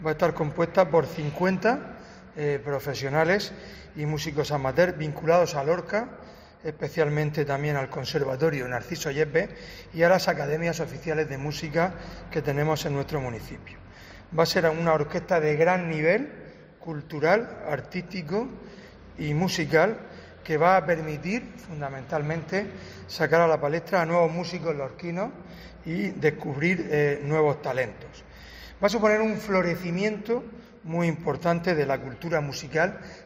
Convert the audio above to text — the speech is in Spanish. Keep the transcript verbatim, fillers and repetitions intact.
Va a estar compuesta por cincuenta eh, profesionales y músicos amateurs vinculados a Lorca, especialmente también al Conservatorio Narciso Yepes y a las academias oficiales de música que tenemos en nuestro municipio. Va a ser una orquesta de gran nivel cultural, artístico y musical que va a permitir fundamentalmente sacar a la palestra a nuevos músicos lorquinos y descubrir eh, nuevos talentos. Va a suponer un florecimiento muy importante de la cultura musical